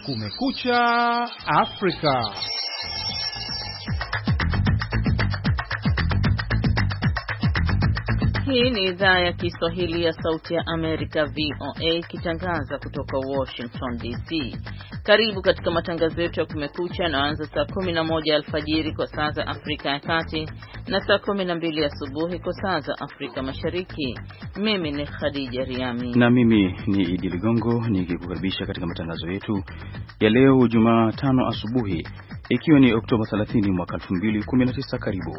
Kumekucha Afrika. Hii ni idhaa ya Kiswahili ya Sauti ya Amerika VOA ikitangaza kutoka Washington DC. Karibu katika matangazo yetu ya Kumekucha yanaanza saa 11 alfajiri kwa saa za Afrika ya Kati na saa 12 asubuhi kwa saa za Afrika Mashariki. Mimi ni Khadija Riami na mimi ni Idi Ligongo nikikukaribisha katika matangazo yetu ya leo Jumatano asubuhi ikiwa ni Oktoba 30 mwaka 2019. Karibu.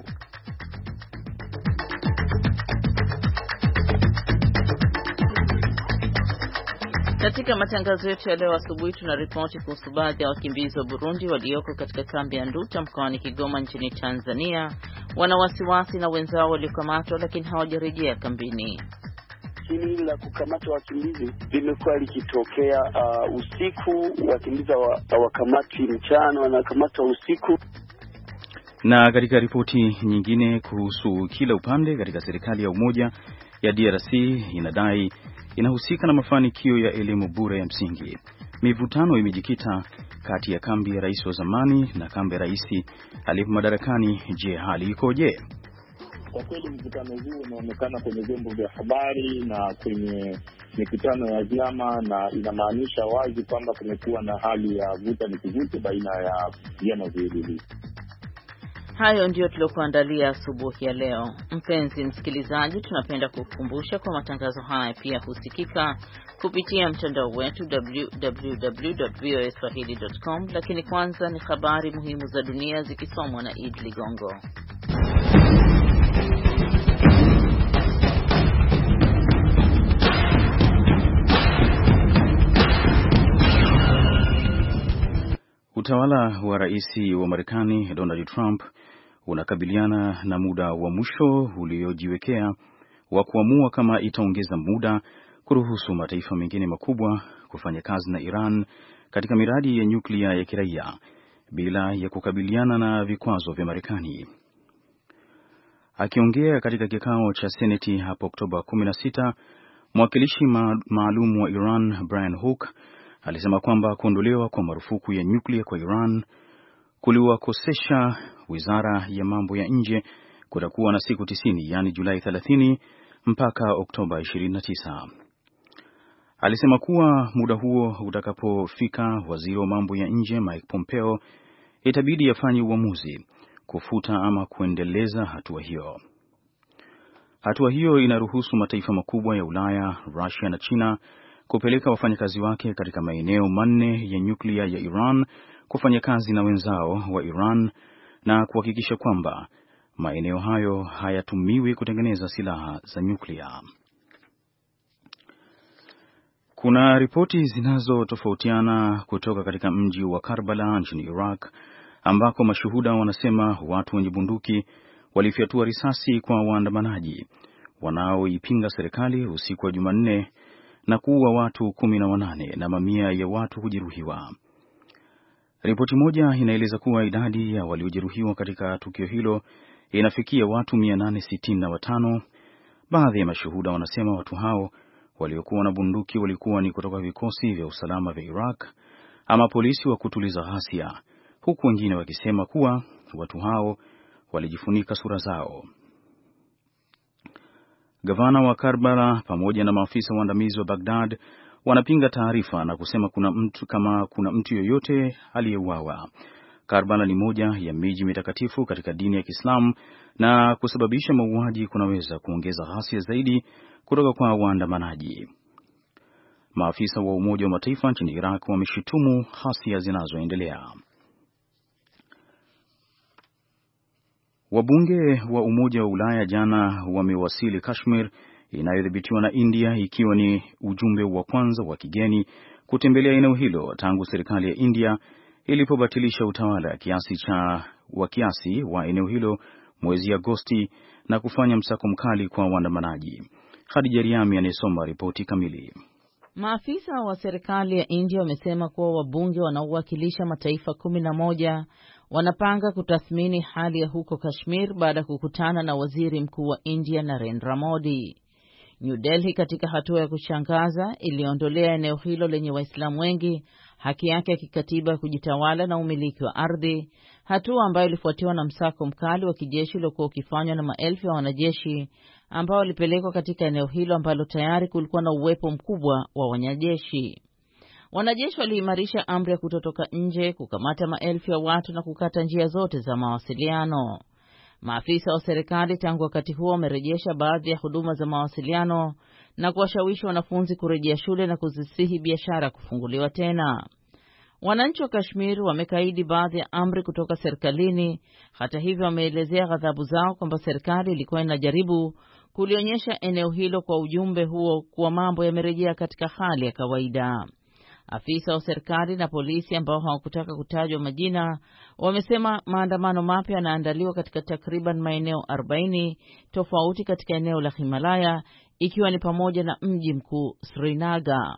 Katika matangazo yetu ya leo asubuhi tunaripoti kuhusu baadhi ya wakimbizi wa Burundi walioko katika kambi ya Nduta mkoani Kigoma nchini Tanzania wana wasiwasi na wenzao waliokamatwa lakini hawajarejea kambini. Hili la kukamata wakimbizi limekuwa likitokea usiku, wakimbizi hawakamati mchana, wanakamatwa usiku. Na katika ripoti nyingine kuhusu kila upande katika serikali ya umoja ya DRC inadai inahusika na mafanikio ya elimu bure ya msingi. Mivutano imejikita kati ya kambi ya rais wa zamani na kambi ya rais aliyepo madarakani. Je, hali ikoje? Kwa kweli mvutano huu unaonekana kwenye vyombo vya habari na kwenye mikutano ya vyama, na inamaanisha wazi kwamba kumekuwa na hali ya vuta ni kuvute baina ya vyama viwili. Hayo ndio tuliokuandalia asubuhi ya leo. Mpenzi msikilizaji, tunapenda kukukumbusha kwa matangazo haya pia husikika kupitia mtandao wetu www.voaswahili.com, lakini kwanza ni habari muhimu za dunia zikisomwa na Idi Ligongo. Utawala wa rais wa Marekani Donald Trump unakabiliana na muda wa mwisho uliojiwekea wa kuamua kama itaongeza muda kuruhusu mataifa mengine makubwa kufanya kazi na Iran katika miradi ya nyuklia ya kiraia bila ya kukabiliana na vikwazo vya Marekani. Akiongea katika kikao cha Seneti hapo Oktoba 16, mwakilishi maalum wa Iran Brian Hook alisema kwamba kuondolewa kwa marufuku ya nyuklia kwa Iran kuliwakosesha wizara ya mambo ya nje kutakuwa na siku 90, yani Julai 30 mpaka Oktoba 29. Alisema kuwa muda huo utakapofika, waziri wa mambo ya nje Mike Pompeo itabidi afanye uamuzi kufuta ama kuendeleza hatua hiyo. Hatua hiyo inaruhusu mataifa makubwa ya Ulaya, Russia na China kupeleka wafanyakazi wake katika maeneo manne ya nyuklia ya Iran kufanya kazi na wenzao wa Iran na kuhakikisha kwamba maeneo hayo hayatumiwi kutengeneza silaha za nyuklia. Kuna ripoti zinazotofautiana kutoka katika mji wa Karbala nchini Iraq ambako mashuhuda wanasema watu wenye bunduki walifyatua risasi kwa waandamanaji wanaoipinga serikali usiku wa Jumanne na kuua watu 18 na mamia ya watu kujeruhiwa. Ripoti moja inaeleza kuwa idadi ya waliojeruhiwa katika tukio hilo inafikia watu 865. Baadhi ya mashuhuda wanasema watu hao waliokuwa na bunduki walikuwa ni kutoka vikosi vya usalama vya Iraq ama polisi wa kutuliza ghasia, huku wengine wakisema kuwa watu hao walijifunika sura zao. Gavana wa Karbala pamoja na maafisa waandamizi wa Baghdad wanapinga taarifa na kusema kuna mtu yoyote aliyeuawa. Karbala ni moja ya miji mitakatifu katika dini ya Kiislamu na kusababisha mauaji kunaweza kuongeza ghasia zaidi kutoka kwa waandamanaji. Maafisa wa Umoja wa Mataifa nchini Iraq wameshutumu ghasia zinazoendelea. Wabunge wa Umoja wa Ulaya jana wamewasili Kashmir inayodhibitiwa na India, ikiwa ni ujumbe wa kwanza wa kigeni kutembelea eneo hilo tangu serikali ya India ilipobatilisha utawala kiasi wa eneo hilo mwezi Agosti na kufanya msako mkali kwa waandamanaji. Khadija Riami anayesoma ripoti kamili. Maafisa wa serikali ya India wamesema kuwa wabunge wanaowakilisha mataifa 11 wanapanga kutathmini hali ya huko Kashmir baada ya kukutana na waziri mkuu wa India Narendra Modi. New Delhi katika hatua ya kushangaza iliondolea eneo hilo lenye Waislamu wengi haki yake ya kikatiba ya kujitawala na umiliki wa ardhi, hatua ambayo ilifuatiwa na msako mkali wa kijeshi uliokuwa ukifanywa na maelfu ya wanajeshi ambao walipelekwa katika eneo hilo ambalo tayari kulikuwa na uwepo mkubwa wa wanajeshi. Wanajeshi waliimarisha amri ya kutotoka nje, kukamata maelfu ya watu na kukata njia zote za mawasiliano. Maafisa wa serikali tangu wakati huo wamerejesha baadhi ya huduma za mawasiliano na kuwashawishi wanafunzi kurejea shule na kuzisihi biashara kufunguliwa tena. Wananchi wa Kashmir wamekaidi baadhi ya amri kutoka serikalini. Hata hivyo, wameelezea ghadhabu zao kwamba serikali ilikuwa inajaribu kulionyesha eneo hilo kwa ujumbe huo kuwa mambo yamerejea katika hali ya kawaida. Afisa wa serikali na polisi ambao hawakutaka kutajwa majina wamesema maandamano mapya yanaandaliwa katika takriban maeneo 40 tofauti katika eneo la Himalaya, ikiwa ni pamoja na mji mkuu Srinagar.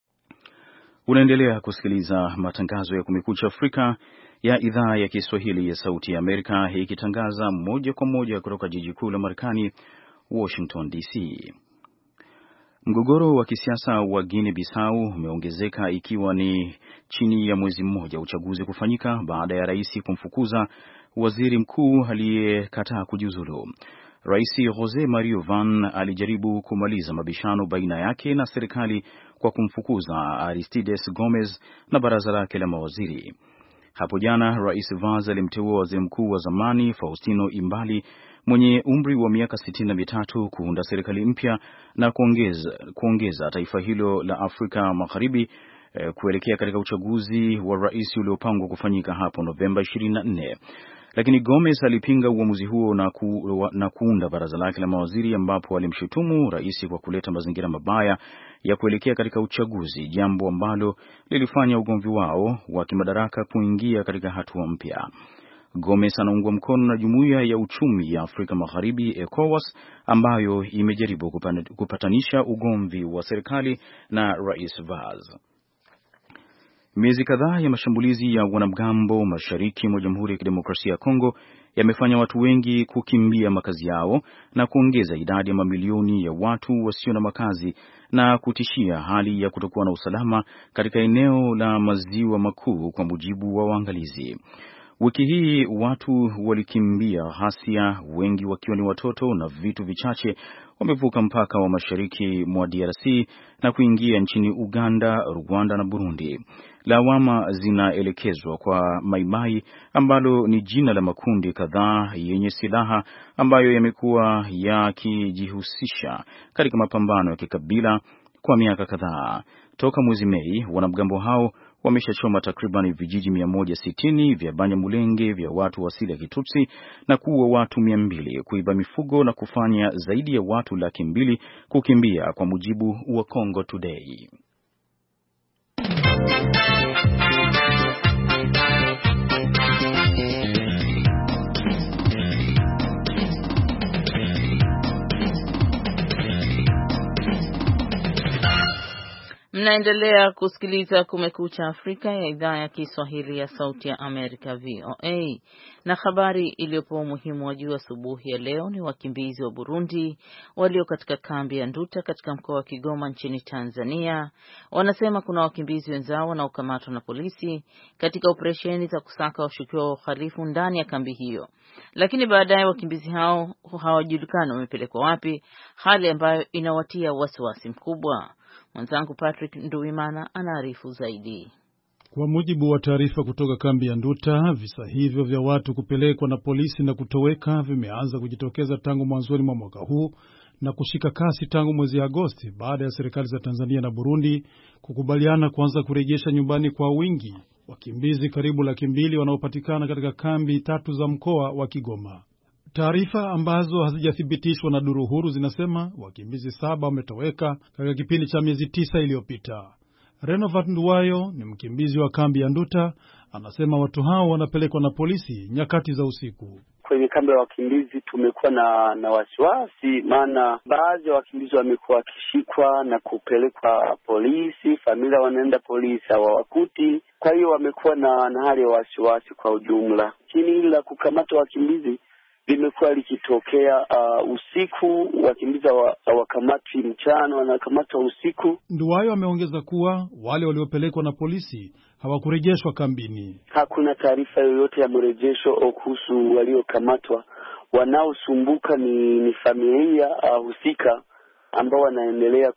Unaendelea kusikiliza matangazo ya Kumekucha Afrika ya idhaa ya Kiswahili ya Sauti ya Amerika, ikitangaza moja kwa moja kutoka jiji kuu la Marekani, Washington DC. Mgogoro wa kisiasa wa Guinea-Bissau umeongezeka ikiwa ni chini ya mwezi mmoja uchaguzi kufanyika baada ya rais kumfukuza waziri mkuu aliyekataa kujiuzulu. Rais Jose Mario Van alijaribu kumaliza mabishano baina yake na serikali kwa kumfukuza Aristides Gomez na baraza lake la mawaziri. Hapo jana Rais Vaz alimteua waziri mkuu wa zamani Faustino Imbali mwenye umri wa miaka 63 kuunda serikali mpya na kuongeza taifa hilo la Afrika Magharibi kuelekea katika uchaguzi wa rais uliopangwa kufanyika hapo Novemba 24. Lakini Gomez alipinga uamuzi huo na kuunda baraza lake la mawaziri, ambapo alimshutumu rais kwa kuleta mazingira mabaya ya kuelekea katika uchaguzi, jambo ambalo lilifanya ugomvi wao wa kimadaraka kuingia katika hatua mpya. Gomez anaungwa mkono na Jumuiya ya Uchumi ya Afrika Magharibi ECOWAS, ambayo imejaribu kupatanisha ugomvi wa serikali na Rais Vaz. Miezi kadhaa ya mashambulizi ya wanamgambo mashariki mwa Jamhuri ya Kidemokrasia ya Kongo yamefanya watu wengi kukimbia makazi yao na kuongeza idadi ya mamilioni ya watu wasio na makazi na kutishia hali ya kutokuwa na usalama katika eneo la Maziwa Makuu, kwa mujibu wa waangalizi. Wiki hii watu walikimbia ghasia, wengi wakiwa ni watoto, na vitu vichache wamevuka mpaka wa mashariki mwa DRC na kuingia nchini Uganda, Rwanda na Burundi. Lawama zinaelekezwa kwa Maimai, ambalo ni jina la makundi kadhaa yenye silaha ambayo yamekuwa yakijihusisha katika mapambano ya kikabila kwa miaka kadhaa. Toka mwezi Mei, wanamgambo hao wameshachoma takriban vijiji 160 vya Banyamulenge vya watu asili ya Kitutsi na kuua watu 200, kuiba mifugo na kufanya zaidi ya watu 200,000 kukimbia, kwa mujibu wa Congo Today. Mnaendelea kusikiliza Kumekucha Afrika ya idhaa ya Kiswahili ya Sauti ya Amerika, VOA. Na habari iliyopewa umuhimu wa juu asubuhi ya leo ni wakimbizi wa Burundi walio katika kambi ya Nduta katika mkoa wa Kigoma nchini Tanzania. Wanasema kuna wakimbizi wenzao wanaokamatwa na polisi katika operesheni za kusaka washukiwa wa uhalifu ndani ya kambi hiyo, lakini baadaye wakimbizi hao hawajulikani wamepelekwa wapi, hali ambayo inawatia wasiwasi mkubwa. Mwenzangu Patrick Nduwimana anaarifu zaidi. Kwa mujibu wa taarifa kutoka kambi ya Nduta, visa hivyo vya watu kupelekwa na polisi na kutoweka vimeanza kujitokeza tangu mwanzoni mwa mwaka huu na kushika kasi tangu mwezi Agosti, baada ya serikali za Tanzania na Burundi kukubaliana kuanza kurejesha nyumbani kwa wingi wakimbizi karibu 200,000 wanaopatikana katika kambi 3 za mkoa wa Kigoma. Taarifa ambazo hazijathibitishwa na duru huru zinasema wakimbizi 7 wametoweka katika kipindi cha miezi 9 iliyopita. Renovat Nduwayo ni mkimbizi wa kambi ya Nduta, anasema watu hao wanapelekwa na polisi nyakati za usiku. Kwenye kambi ya wakimbizi tumekuwa na wasiwasi, maana baadhi ya wakimbizi wamekuwa wakishikwa na kupelekwa polisi, familia wanaenda polisi hawawakuti. Kwa hiyo wamekuwa na hali ya wasiwasi kwa ujumla. Chini la kukamata wakimbizi limekuwa likitokea usiku, wakimbizi hawakamati mchana, wanakamata usiku. Nduwayo ameongeza kuwa wale waliopelekwa na polisi hawakurejeshwa kambini. Hakuna taarifa yoyote ya mrejesho kuhusu waliokamatwa. Wanaosumbuka ni familia husika ambao wanaendelea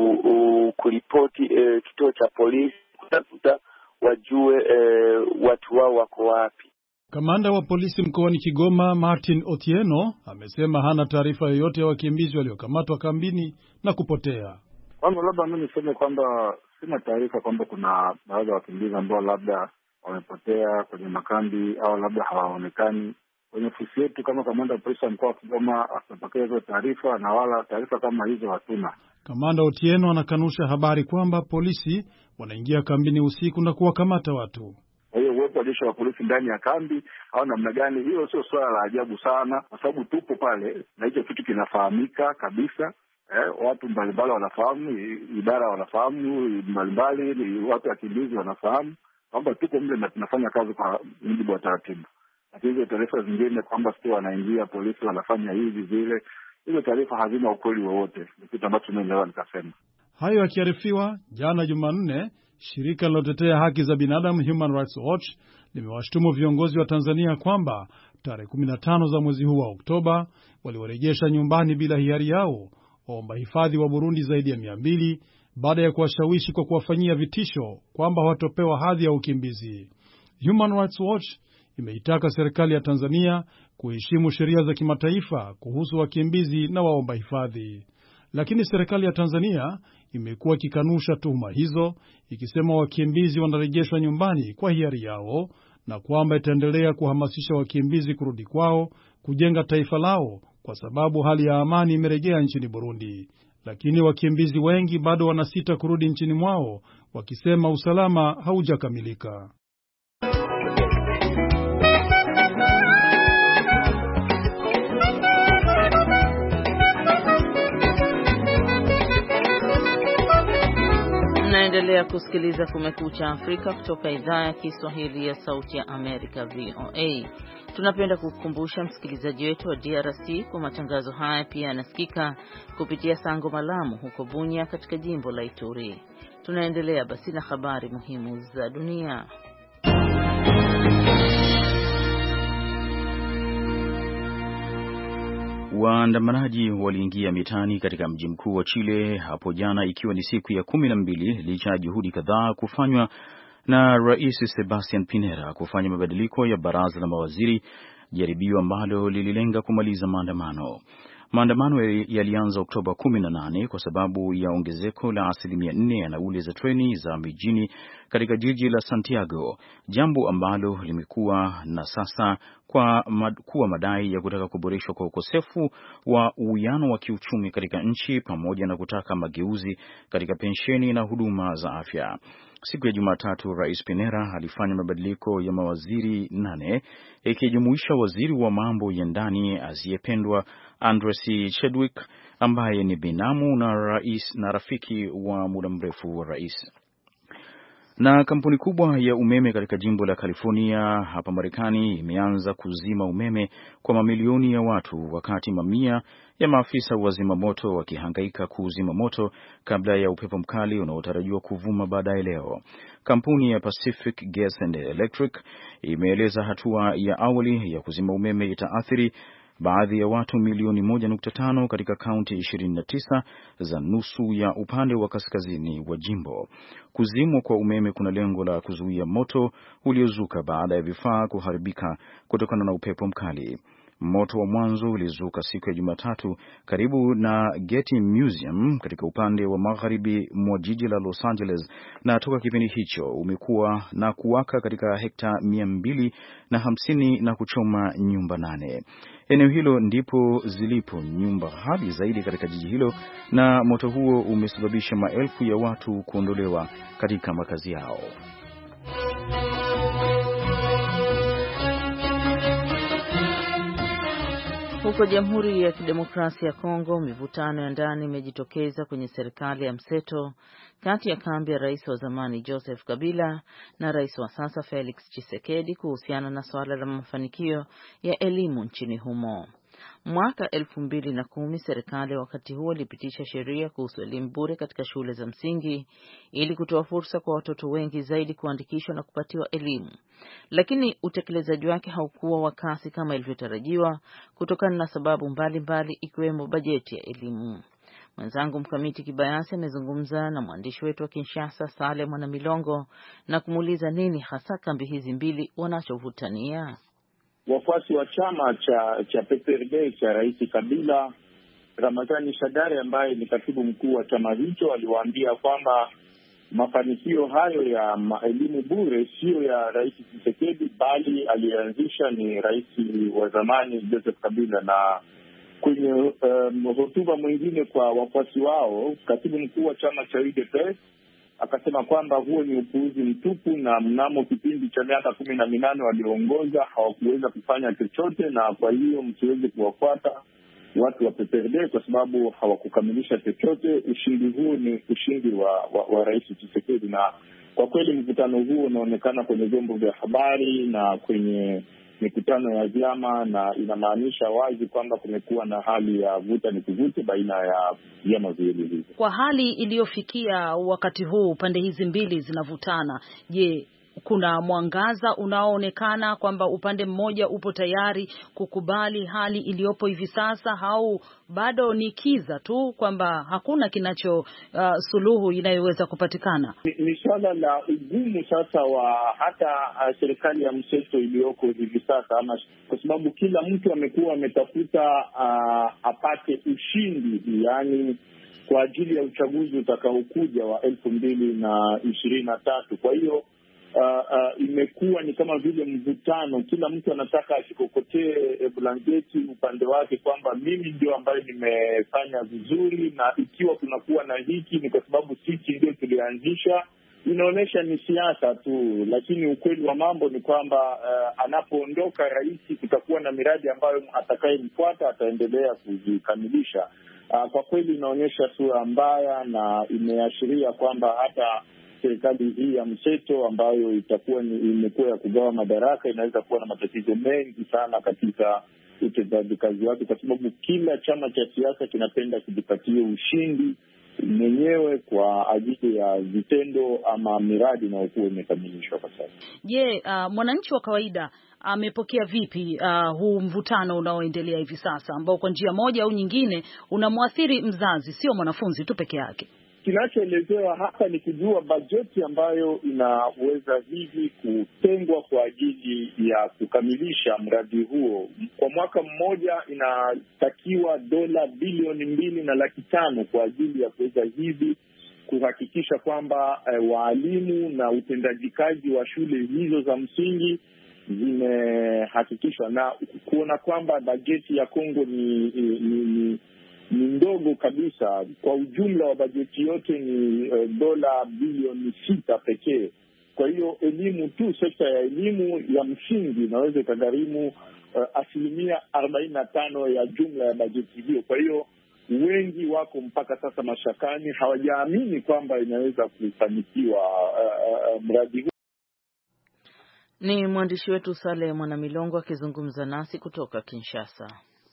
kuripoti kituo cha polisi kutafuta wajue watu wao wako wapi. Kamanda wa polisi mkoani Kigoma Martin Otieno amesema hana taarifa yoyote ya wakimbizi waliokamatwa kambini na kupotea. Kwanza labda mimi niseme kwamba sina taarifa kwamba kuna baadhi ya wakimbizi ambao labda wamepotea kwenye makambi au labda hawaonekani. Kwenye ofisi yetu kama kamanda wa polisi mkoa wa Kigoma atapokea hizo taarifa, na wala taarifa kama hizo hatuna. Kamanda Otieno anakanusha habari kwamba polisi wanaingia kambini usiku na kuwakamata watu. Kwa hiyo uwepo wa jeshi la polisi ndani ya kambi au namna gani, hiyo sio swala la ajabu sana, kwa sababu tupo pale na hicho kitu kinafahamika kabisa. Watu mbalimbali wanafahamu, idara wanafahamu mbalimbali, watu wakimbizi wanafahamu kwamba tuko mle na tunafanya kazi kwa mujibu wa taratibu. Lakini hizo taarifa zingine kwamba sio wanaingia polisi wanafanya hivi vile, hizo taarifa hazina ukweli wowote. Ni kitu ambacho mimi naweza nikasema. Hayo yakiarifiwa, jana Jumanne, shirika linalotetea haki za binadamu Human Rights Watch limewashtumu viongozi wa Tanzania kwamba tarehe 15 za mwezi huu wa Oktoba waliwarejesha nyumbani bila hiari yao waomba hifadhi wa Burundi zaidi ya 200 baada ya kuwashawishi kwa kuwafanyia vitisho kwamba hawatopewa hadhi ya ukimbizi. Human Rights Watch imeitaka serikali ya Tanzania kuheshimu sheria za kimataifa kuhusu wakimbizi na waomba hifadhi. Lakini serikali ya Tanzania imekuwa ikikanusha tuhuma hizo, ikisema wakimbizi wanarejeshwa nyumbani kwa hiari yao na kwamba itaendelea kuhamasisha wakimbizi kurudi kwao, kujenga taifa lao, kwa sababu hali ya amani imerejea nchini Burundi. Lakini wakimbizi wengi bado wanasita kurudi nchini mwao, wakisema usalama haujakamilika. Mnaendelea kusikiliza Kumekucha Afrika kutoka idhaa ya Kiswahili ya Sauti ya Amerika, VOA. Tunapenda kukukumbusha msikilizaji wetu wa DRC kwa matangazo haya pia yanasikika kupitia Sango Malamu huko Bunya katika jimbo la Ituri. Tunaendelea basi na habari muhimu za dunia. Waandamanaji waliingia mitaani katika mji mkuu wa Chile hapo jana, ikiwa ni siku ya 12 licha ya juhudi kadhaa kufanywa na Rais Sebastian Pinera kufanya mabadiliko ya baraza la mawaziri, jaribio ambalo lililenga kumaliza maandamano. Maandamano yalianza Oktoba 18 kwa sababu ya ongezeko la 4% ya nauli za treni za mijini katika jiji la Santiago, jambo ambalo limekuwa na sasa kuwa madai ya kutaka kuboreshwa kwa ukosefu wa uwiano wa kiuchumi katika nchi, pamoja na kutaka mageuzi katika pensheni na huduma za afya. Siku ya Jumatatu, Rais Pinera alifanya mabadiliko ya mawaziri 8, ikijumuisha waziri wa mambo ya ndani asiyependwa Andres Chedwick, ambaye ni binamu na rais na rafiki wa muda mrefu wa rais. Na kampuni kubwa ya umeme katika jimbo la California hapa Marekani imeanza kuzima umeme kwa mamilioni ya watu, wakati mamia ya maafisa wa zimamoto wakihangaika kuzima moto kabla ya upepo mkali unaotarajiwa kuvuma baadaye leo. Kampuni ya Pacific Gas and Electric imeeleza hatua ya awali ya kuzima umeme itaathiri baadhi ya watu milioni 1.5 katika kaunti 29 za nusu ya upande wa kaskazini wa jimbo. Kuzimwa kwa umeme kuna lengo la kuzuia moto uliozuka baada ya vifaa kuharibika kutokana na upepo mkali. Moto wa mwanzo ulizuka siku ya Jumatatu karibu na Getty Museum katika upande wa magharibi mwa jiji la Los Angeles, na toka kipindi hicho umekuwa na kuwaka katika hekta 250 na kuchoma nyumba 8. Eneo hilo ndipo zilipo nyumba ghali zaidi katika jiji hilo, na moto huo umesababisha maelfu ya watu kuondolewa katika makazi yao. Huko Jamhuri ya Kidemokrasia ya Kongo, mivutano ya ndani imejitokeza kwenye serikali ya mseto kati ya kambi ya rais wa zamani Joseph Kabila na rais wa sasa Felix Tshisekedi kuhusiana na suala la mafanikio ya elimu nchini humo. Mwaka 2010 serikali wakati huo ilipitisha sheria kuhusu elimu bure katika shule za msingi ili kutoa fursa kwa watoto wengi zaidi kuandikishwa na kupatiwa elimu. Lakini utekelezaji wake haukuwa wa kasi kama ilivyotarajiwa kutokana na sababu mbalimbali ikiwemo bajeti ya elimu. Mwenzangu Mkamiti Kibayasi amezungumza na mwandishi wetu wa Kinshasa Saleh Mwanamilongo na kumuuliza nini hasa kambi hizi mbili wanachovutania. Wafuasi wa chama cha PPRD cha Rais Kabila, Ramadhani Shadari ambaye ni katibu mkuu wa chama hicho, aliwaambia kwamba mafanikio hayo ya elimu bure sio ya Rais Tshisekedi bali alianzisha ni rais wa zamani Joseph Kabila. Na kwenye hotuba mwingine kwa wafuasi wao, katibu mkuu wa chama cha UDPS akasema kwamba huo ni upuuzi mtupu, na mnamo kipindi cha miaka 18 walioongoza hawakuweza kufanya chochote, na kwa hiyo msiweze kuwafuata watu wa PPRD kwa sababu hawakukamilisha chochote. Ushindi huu ni ushindi wa Rais Tshisekedi, na kwa kweli mkutano huu unaonekana kwenye vyombo vya habari na kwenye mikutano ya vyama, na inamaanisha wazi kwamba kumekuwa na hali ya vuta ni kuvute baina ya vyama viwili hivi. Kwa hali iliyofikia wakati huu pande hizi mbili zinavutana, je, kuna mwangaza unaoonekana kwamba upande mmoja upo tayari kukubali hali iliyopo hivi sasa, au bado ni kiza tu kwamba hakuna kinacho suluhu inayoweza kupatikana? Ni swala la ugumu sasa wa hata serikali ya mseto iliyoko hivi sasa, ama kwa sababu kila mtu amekuwa ametafuta apate ushindi, yani kwa ajili ya uchaguzi utakaokuja wa 2023. Kwa hiyo imekuwa ni kama vile mvutano, kila mtu anataka asikokotee blanketi upande wake kwamba mimi ndio ambaye nimefanya vizuri, na ikiwa kunakuwa na hiki ni kwa sababu sisi ndio tulianzisha. Inaonyesha ni siasa tu, lakini ukweli wa mambo ni kwamba anapoondoka rais kutakuwa na miradi ambayo atakayemfuata ataendelea kuzikamilisha. Kwa kweli inaonyesha sura mbaya, na imeashiria kwamba hata serikali hii ya mseto ambayo imekuwa ya kugawa madaraka inaweza kuwa na matatizo mengi sana katika utendaji kazi wake, kwa sababu kila chama cha siasa kinapenda kujipatia ushindi mwenyewe kwa ajili ya vitendo ama miradi inayokuwa imekamilishwa kwa sasa. Je, mwananchi wa kawaida amepokea vipi huu mvutano unaoendelea hivi sasa, ambao kwa njia moja au nyingine unamwathiri mzazi, sio mwanafunzi tu peke yake? Kinachoelezewa hapa ni kujua bajeti ambayo inaweza hivi kutengwa kwa ajili ya kukamilisha mradi huo. Kwa mwaka mmoja inatakiwa dola bilioni 2.5 kwa ajili ya kuweza hivi kuhakikisha kwamba waalimu na utendaji kazi wa shule hizo za msingi zimehakikishwa, na kuona kwamba bajeti ya Kongo ni ndogo kabisa. Kwa ujumla wa bajeti yote ni dola bilioni 6 pekee. Kwa hiyo elimu tu, sekta ya elimu ya msingi inaweza ikagharimu 45% ya jumla ya bajeti hiyo. Kwa hiyo wengi wako mpaka sasa mashakani, hawajaamini kwamba inaweza kufanikiwa mradi huu. Ni mwandishi wetu Saleh Mwanamilongo akizungumza nasi kutoka Kinshasa.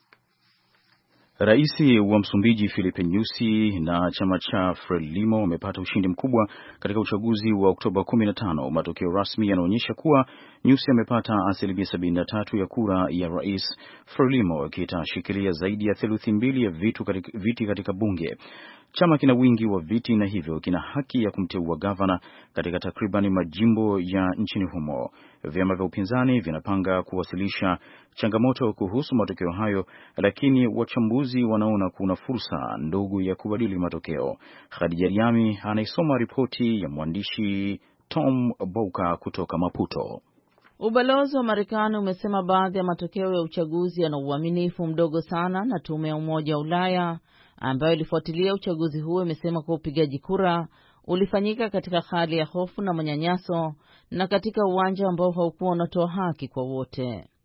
Rais wa Msumbiji Filipe Nyusi na chama cha Frelimo wamepata ushindi mkubwa katika uchaguzi wa Oktoba 15. Matokeo rasmi yanaonyesha kuwa Nyusi amepata 73% ya kura ya rais, Frelimo kitashikilia zaidi ya theluthi mbili ya viti katika bunge. Chama kina wingi wa viti na hivyo kina haki ya kumteua gavana katika takriban majimbo ya nchini humo. Vyama vya upinzani vinapanga kuwasilisha changamoto kuhusu matokeo hayo, lakini wachambuzi wanaona kuna fursa ndogo ya kubadili matokeo. Khadija Riami anaisoma ripoti ya mwandishi Tom Bouka kutoka Maputo. Ubalozi wa Marekani umesema baadhi ya matokeo ya uchaguzi yana uaminifu mdogo sana, na tume ya Umoja wa Ulaya ambayo ilifuatilia uchaguzi huo imesema kwa upigaji kura ulifanyika katika hali ya hofu na manyanyaso na katika uwanja ambao haukuwa unatoa haki kwa wote.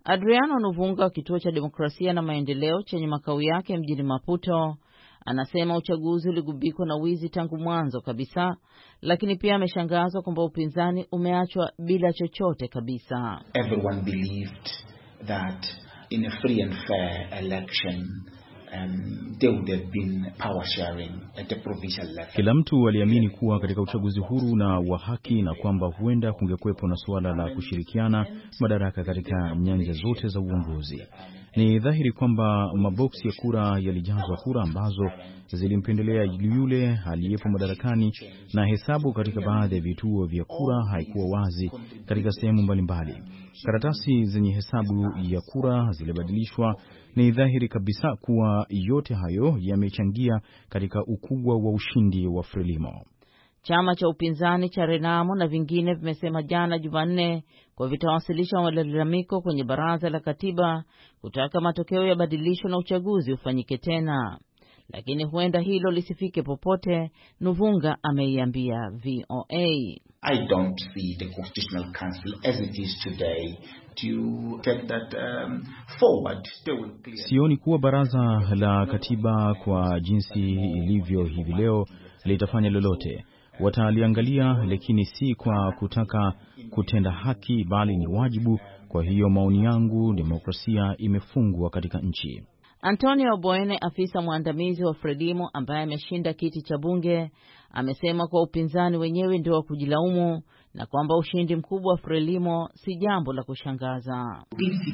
Adriano Nuvunga wa kituo cha demokrasia na maendeleo chenye makao yake mjini Maputo anasema uchaguzi uligubikwa na wizi tangu mwanzo kabisa, lakini pia ameshangazwa kwamba upinzani umeachwa bila chochote kabisa. Everyone believed that in a free and fair election there would have been power sharing at the provincial level. Kila mtu aliamini kuwa katika uchaguzi huru na wa haki na kwamba huenda kungekuwepo na suala la kushirikiana madaraka katika nyanja zote za uongozi. Ni dhahiri kwamba maboksi ya kura yalijazwa kura ambazo zilimpendelea yule aliyepo madarakani, na hesabu katika baadhi ya vituo vya kura haikuwa wazi katika sehemu mbalimbali. Karatasi zenye hesabu ya kura zilibadilishwa. Ni dhahiri kabisa kuwa yote hayo yamechangia katika ukubwa wa ushindi wa Frelimo. Chama cha upinzani cha Renamo na vingine vimesema jana Jumanne kwa vitawasilisha malalamiko kwenye baraza la katiba kutaka matokeo ya badilisho na uchaguzi ufanyike tena. Lakini huenda hilo lisifike popote, Nuvunga ameiambia VOA. I don't see the Constitutional Council as it is today to take that forward. Sioni kuwa baraza la katiba kwa jinsi ilivyo hivi leo litafanya lolote. Wataliangalia, lakini si kwa kutaka kutenda haki, bali ni wajibu. Kwa hiyo maoni yangu, demokrasia imefungwa katika nchi. Antonio Boene, afisa mwandamizi wa Frelimo ambaye ameshinda kiti cha bunge, amesema kwa upinzani wenyewe ndio wa kujilaumu na kwamba ushindi mkubwa wa Frelimo si jambo la kushangaza.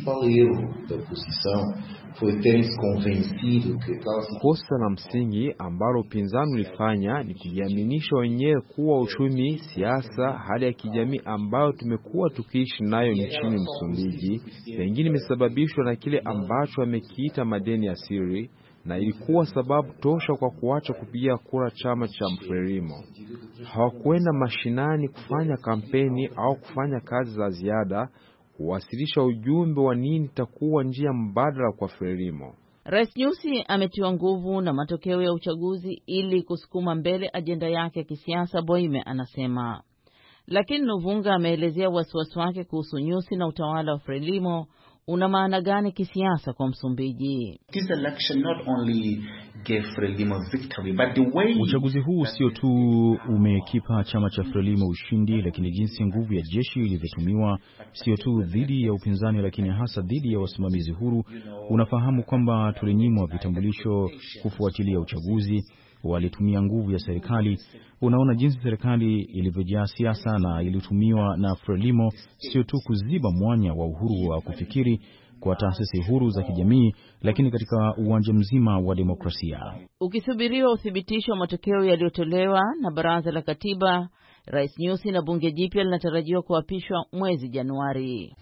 Kosa la msingi ambalo upinzani ulifanya ni kujiaminisha wenyewe kuwa uchumi, siasa, hali ya kijamii ambayo tumekuwa tukiishi nayo nchini Msumbiji pengine imesababishwa na kile ambacho amekiita madeni ya siri, na ilikuwa sababu tosha kwa kuacha kupigia kura chama cha Frelimo. Hawakwenda mashinani kufanya kampeni au kufanya kazi za ziada kuwasilisha ujumbe wa nini itakuwa njia mbadala kwa Frelimo. Rais Nyusi ametiwa nguvu na matokeo ya uchaguzi ili kusukuma mbele ajenda yake ya kisiasa, Boime anasema. Lakini Nuvunga ameelezea wasiwasi wake kuhusu Nyusi na utawala wa Frelimo una maana gani kisiasa kwa Msumbiji. This election not only gave Frelimo victory, but the way uchaguzi huu sio tu umekipa chama cha Frelimo ushindi, lakini jinsi nguvu ya jeshi ilivyotumiwa sio tu dhidi ya upinzani, lakini hasa dhidi ya wasimamizi huru. Unafahamu kwamba tulinyimwa vitambulisho kufuatilia uchaguzi, walitumia nguvu ya serikali. Unaona jinsi serikali ilivyojaa siasa na ilitumiwa na Frelimo sio tu kuziba mwanya wa uhuru wa kufikiri kwa taasisi huru za kijamii, lakini katika uwanja mzima wa demokrasia. Ukisubiriwa uthibitisho wa matokeo yaliyotolewa na baraza la katiba, Rais Nyusi na bunge jipya linatarajiwa kuapishwa mwezi Januari.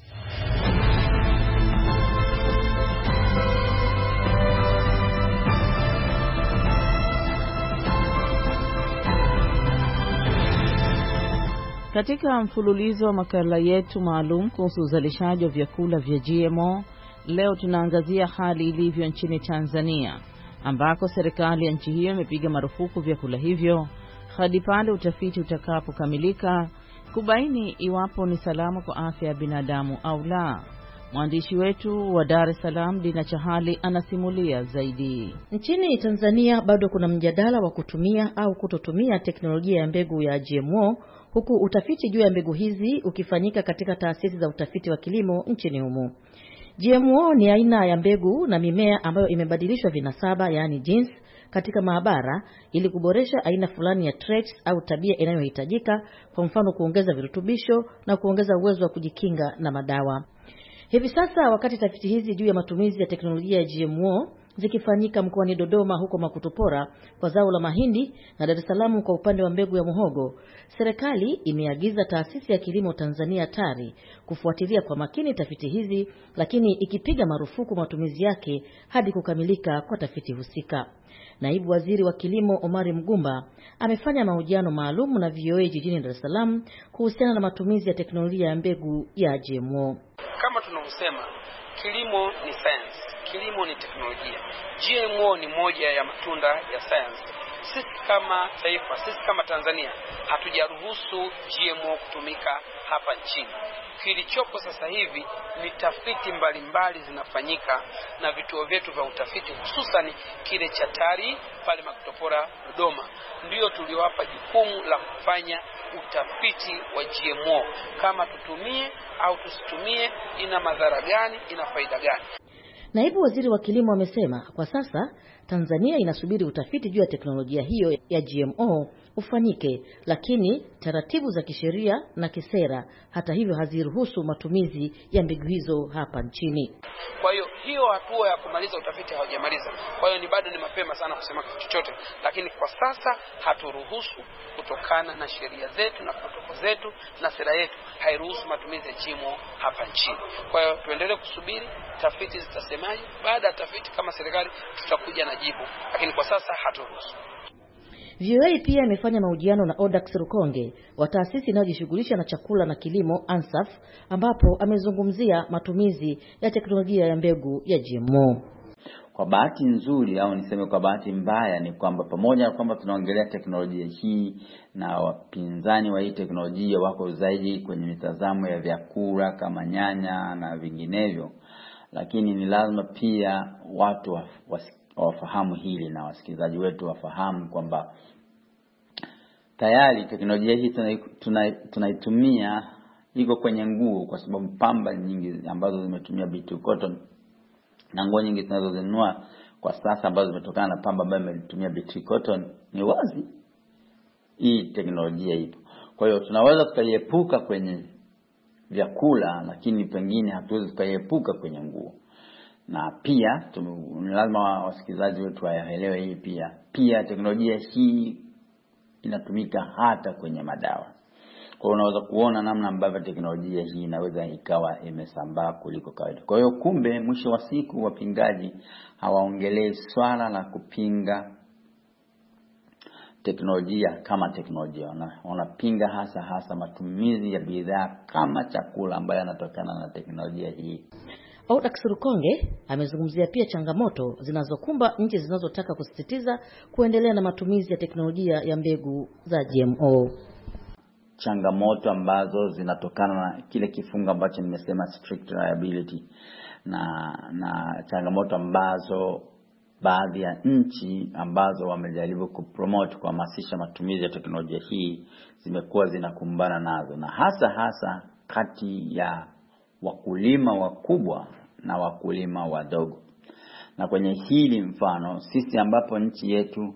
Katika mfululizo wa makala yetu maalum kuhusu uzalishaji wa vyakula vya GMO, leo tunaangazia hali ilivyo nchini Tanzania, ambako serikali ya nchi hiyo imepiga marufuku vyakula hivyo hadi pale utafiti utakapokamilika kubaini iwapo ni salama kwa afya ya binadamu au la. Mwandishi wetu wa Dar es Salaam Dina Chahali anasimulia zaidi. Nchini Tanzania bado kuna mjadala wa kutumia au kutotumia teknolojia ya mbegu ya GMO, huku utafiti juu ya mbegu hizi ukifanyika katika taasisi za utafiti wa kilimo nchini humo. GMO ni aina ya mbegu na mimea ambayo imebadilishwa vinasaba, yani genes, katika maabara ili kuboresha aina fulani ya traits au tabia inayohitajika, kwa mfano kuongeza virutubisho na kuongeza uwezo wa kujikinga na madawa. Hivi sasa wakati tafiti hizi juu ya matumizi ya teknolojia ya GMO zikifanyika mkoani Dodoma huko Makutupora kwa zao la mahindi na Dar es Salaam kwa upande wa mbegu ya muhogo, serikali imeagiza taasisi ya kilimo Tanzania TARI kufuatilia kwa makini tafiti hizi, lakini ikipiga marufuku matumizi yake hadi kukamilika kwa tafiti husika. Naibu Waziri wa Kilimo Omari Mgumba amefanya mahojiano maalum na VOA jijini Dar es Salaam kuhusiana na matumizi ya teknolojia ya mbegu ya GMO. Kama tunavyosema, kilimo ni science, kilimo ni teknolojia. GMO ni moja ya matunda ya science. sisi kama taifa, sisi kama Tanzania hatujaruhusu GMO kutumika hapa nchini. Kilichopo sasa hivi ni tafiti mbalimbali zinafanyika na vituo vyetu vya utafiti, hususan kile cha TARI pale Makutopora Dodoma, ndio tuliowapa jukumu la kufanya utafiti wa GMO, kama tutumie au tusitumie, ina madhara gani, ina faida gani. Naibu Waziri wa Kilimo amesema kwa sasa Tanzania inasubiri utafiti juu ya teknolojia hiyo ya GMO ufanyike, lakini taratibu za kisheria na kisera hata hivyo haziruhusu matumizi ya mbegu hizo hapa nchini. Kwa hiyo hatua ya kumaliza utafiti hawajamaliza. Kwa hiyo bado ni mapema sana kusema kitu chochote, lakini kwa sasa haturuhusu, kutokana na sheria zetu na protokoli zetu na sera yetu hairuhusu matumizi ya GMO hapa nchini. Kwa hiyo tuendelee kusubiri tafiti zitasemaje. Baada ya tafiti kama serikali tutakuja na jibu, lakini kwa sasa haturuhusu. VOA pia imefanya mahojiano na Odax Rukonge wa taasisi inayojishughulisha na chakula na kilimo ANSAF, ambapo amezungumzia matumizi ya teknolojia ya mbegu ya GMO. Kwa bahati nzuri au niseme kwa bahati mbaya ni kwamba pamoja na kwamba tunaongelea teknolojia hii na wapinzani wa hii teknolojia wako zaidi kwenye mitazamo ya vyakula kama nyanya na vinginevyo, lakini ni lazima pia watu wafahamu hili na wasikilizaji wetu wafahamu kwamba tayari teknolojia hii tunaitumia iko kwenye nguo, kwa sababu pamba nyingi ambazo zimetumia B2 cotton na nguo nyingi tunazozinunua kwa sasa ambazo zimetokana na pamba ambayo imetumia B2 cotton, ni wazi hii teknolojia ipo. Kwa hiyo tunaweza tukaiepuka kwenye vyakula, lakini pengine hatuwezi tukaiepuka kwenye nguo. Na pia ni lazima wasikilizaji wetu waelewe hii pia teknolojia hii inatumika hata kwenye madawa. Kwa hiyo unaweza kuona namna ambavyo teknolojia hii inaweza ikawa imesambaa kuliko kawaida. Kwa hiyo kumbe mwisho wa siku wapingaji hawaongelei swala la kupinga teknolojia kama teknolojia. Wanapinga hasa matumizi ya bidhaa kama chakula ambayo yanatokana na teknolojia hii. Odax Rukonge amezungumzia pia changamoto zinazokumba nchi zinazotaka kusisitiza kuendelea na matumizi ya teknolojia ya mbegu za GMO. Changamoto ambazo zinatokana na kile kifungu ambacho nimesema strict liability, na changamoto ambazo baadhi ya nchi ambazo wamejaribu kupromote kuhamasisha matumizi ya teknolojia hii zimekuwa zinakumbana nazo, na hasa kati ya wakulima wakubwa na wakulima wadogo. Na kwenye hili mfano sisi ambapo nchi yetu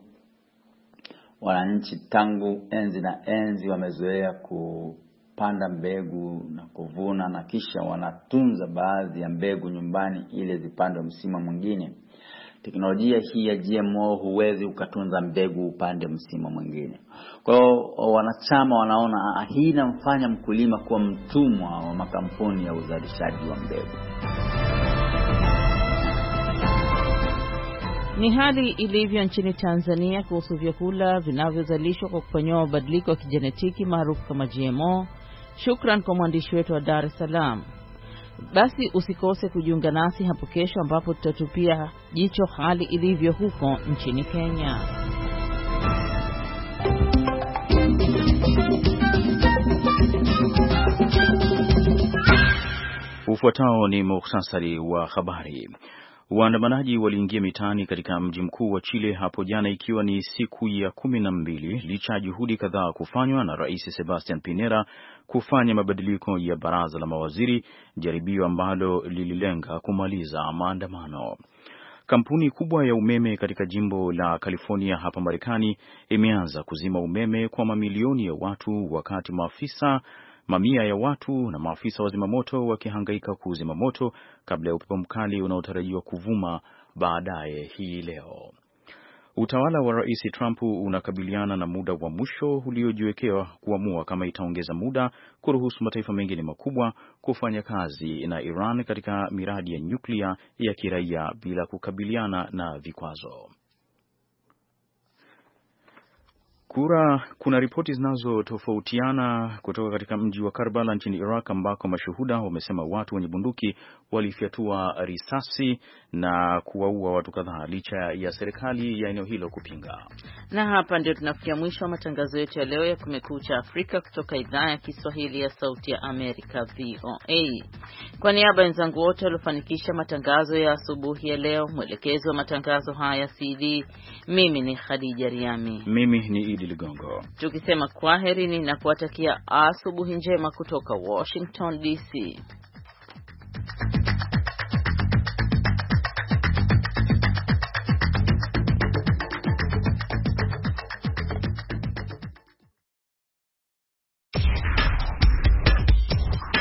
wananchi tangu enzi na enzi wamezoea kupanda mbegu na kuvuna na kisha wanatunza baadhi ya mbegu nyumbani ili zipandwe msimu mwingine. Teknolojia hii ya GMO huwezi ukatunza mbegu upande msimu mwingine. Kwa hiyo wanachama wanaona hii inamfanya mkulima kuwa mtumwa wa makampuni ya uzalishaji wa mbegu. Ni hali ilivyo nchini Tanzania kuhusu vyakula vinavyozalishwa kwa kufanyiwa mabadiliko ya kijenetiki maarufu kama GMO. Shukran kwa mwandishi wetu wa Dar es Salaam. Basi usikose kujiunga nasi hapo kesho ambapo tutatupia jicho hali ilivyo huko nchini Kenya. Ufuatao ni muhtasari wa habari. Waandamanaji waliingia mitaani katika mji mkuu wa Chile hapo jana ikiwa ni siku ya 12 licha ya juhudi kadhaa kufanywa na Rais Sebastian Pinera kufanya mabadiliko ya baraza la mawaziri, jaribio ambalo lililenga kumaliza maandamano. Kampuni kubwa ya umeme katika jimbo la California hapa Marekani imeanza kuzima umeme kwa mamilioni ya watu, wakati mamia ya watu na maafisa wa zimamoto wakihangaika kuzima moto kabla ya upepo mkali unaotarajiwa kuvuma baadaye hii leo. Utawala wa Rais Trump unakabiliana na muda wa mwisho uliojiwekewa kuamua kama itaongeza muda kuruhusu mataifa mengine makubwa kufanya kazi na Iran katika miradi ya nyuklia ya kiraia bila kukabiliana na vikwazo. Kuna ripoti zinazotofautiana kutoka katika mji wa Karbala nchini Iraq ambako mashuhuda wamesema watu wenye bunduki walifyatua risasi na kuwaua watu kadhaa licha ya serikali ya eneo hilo kupinga. Na hapa ndio tunafikia mwisho wa matangazo yetu ya leo ya Kumekucha Afrika kutoka idhaa ya Kiswahili ya Sauti ya Amerika VOA. Kwa niaba ya wenzangu wote waliofanikisha matangazo ya asubuhi ya leo, mwelekezo wa matangazo haya CD, mimi ni Khadija Riami. Mimi ni Idi Ligongo. Tukisema kwaherini na kuwatakia asubuhi njema kutoka Washington DC.